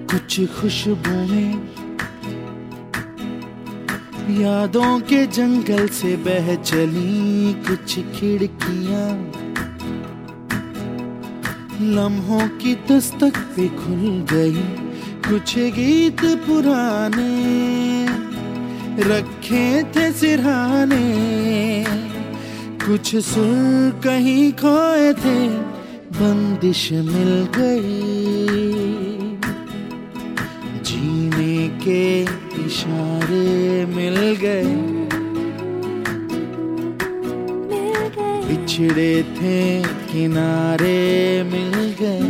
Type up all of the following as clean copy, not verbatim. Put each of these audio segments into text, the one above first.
कुछ खुशबुएं यादों के जंगल से बह चली, कुछ खिड़कियां लम्हों की दस्तक पे खुल गई, कुछ गीत पुराने रखे थे सिरहाने, कुछ सुर कहीं खोए थे, बंदिश मिल गई, जीने के इशारे मिल गए, बिछड़े थे किनारे मिल गए,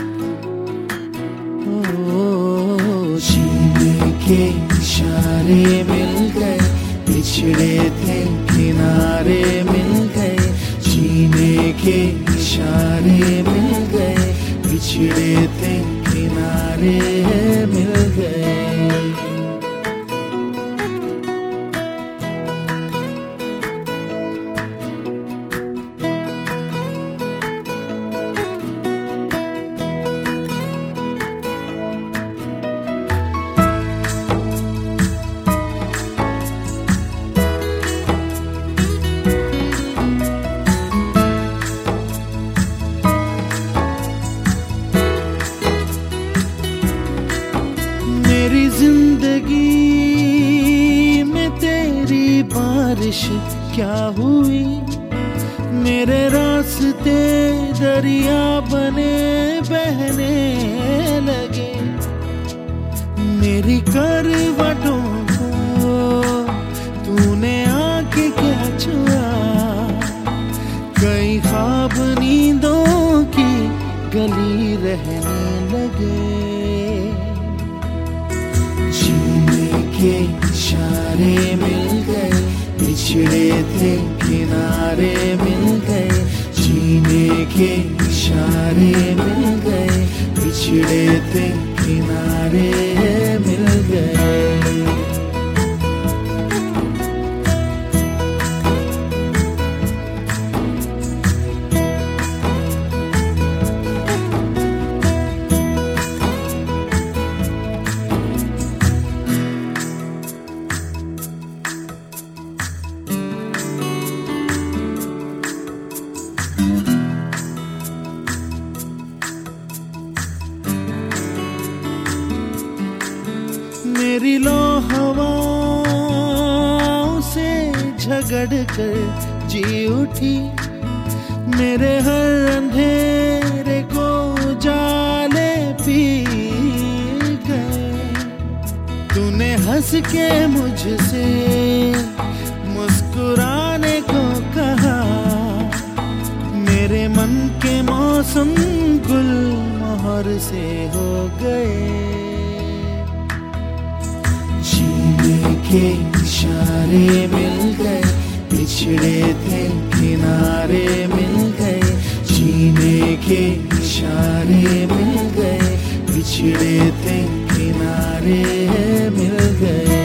ओ जीने के इशारे मिल गए, बिछड़े थे किनारे मिल गए, जीने के इशारे मिल गए, बिछड़े थे किनारे मिल गए। मेरी जिंदगी में तेरी बारिश क्या हुई, मेरे रास्ते दरिया बने बहने लगे, मेरी करवटों को तूने आके क्या छुआ, कई ख्वाब नींदों की गली रहने लगे, जीने के इशारे मिल गए, बिछड़े थे किनारे मिल गए, जीने के इशारे मिल गए, बिछड़े थे किनारे मिल गए। मेरी लो हवाओं से झगड़ कर जी उठी, मेरे हर अंधेरे को उजाले पी गए, तूने हंस के मुझसे मुस्कुराने को कहा, मेरे मन के मौसम गुल मोहर से हो गए, जीने के इशारे मिल गए, बिछड़े थे किनारे मिल गए, जीने के इशारे मिल गए, बिछड़े थे किनारे मिल गए।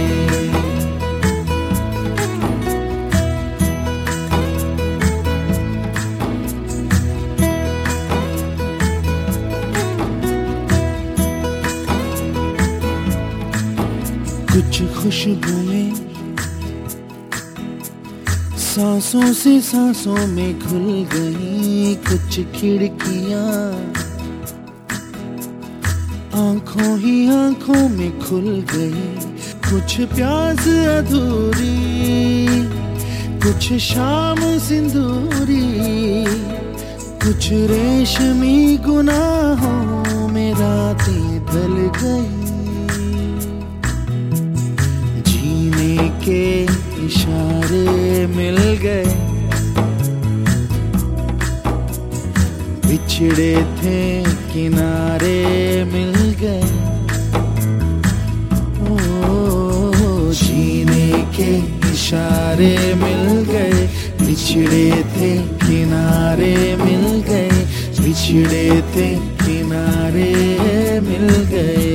कुछ खुशबुएं सांसों से सांसों में घुल गई, कुछ खिड़कियां आंखों ही आंखों में खुल गई, कुछ प्यास अधूरी, कुछ शाम सिंदूरी, कुछ रेशमी गुनाहों में रातें ढल गई, के इशारे मिल गए, बिछड़े थे किनारे मिल गए, ओ जीने के इशारे मिल गए, बिछड़े थे किनारे मिल गए, बिछड़े थे किनारे मिल गए।